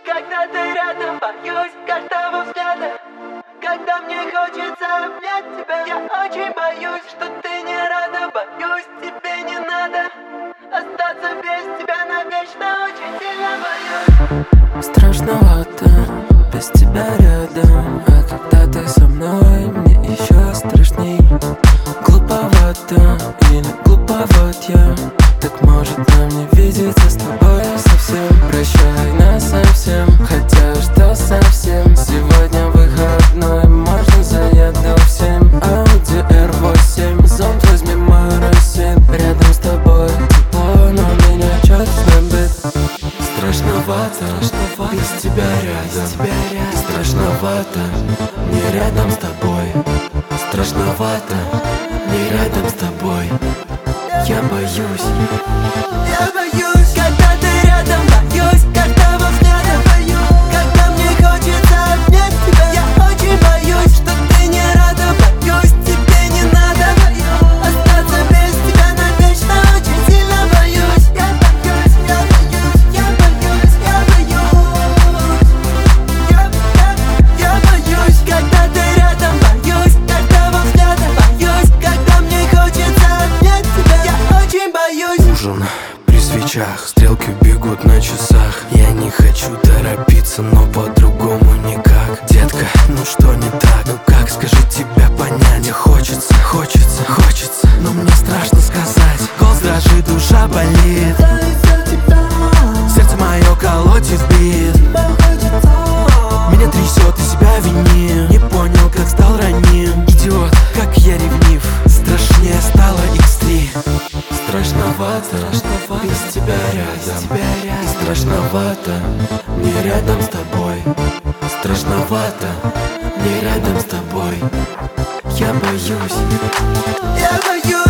Когда ты рядом, боюсь каждого взгляда. Когда мне хочется обнять тебя, я очень боюсь, что ты не рада. Боюсь, тебе не надо остаться без тебя навечно. Очень сильно боюсь. Страшновато без тебя рядом, а когда ты со мной, мне еще страшней. Глуповато или глуповат я, так может нам не видеться с тобой совсем. Прощай нас совсем, хотя что совсем. Сегодня выходной, можно заеду в 7. Audi R8, зонт возьми мой рассин. Рядом с тобой тепло, но меня чё-то снобит. Страшновато без тебя рядом. Страшновато не рядом с тобой. Страшновато не рядом с тобой. Я боюсь. Я боюсь, когда ты рядом. Боюсь каждого взгляда. Когда мне хочется обнять тебя, я очень боюсь, что ты не рада. Боюсь, тебе не надо остаться без тебя навечно. Очень сильно боюсь. Я боюсь, я боюсь, я боюсь, я боюсь. Я боюсь, когда ты рядом. Боюсь каждого взгляда. Боюсь, когда мне хочется обнять тебя, я очень боюсь. Ужин при свечах, стрелки бегут на часах. Я не хочу торопиться, но по-другому никак. Детка, ну что не так? Ну как, скажи, тебя понять? Мне хочется, но мне страшно сказать. Голос дрожит, душа болит. Сердце мое колотит бит. Меня трясет, и себя вини. Не понял, как стал раним. Идиот, как я ревнив. Страшнее стало X3. Страшновато без тебя рядом. Страшновато не рядом с тобой. Страшновато не рядом с тобой. Я боюсь. Я боюсь.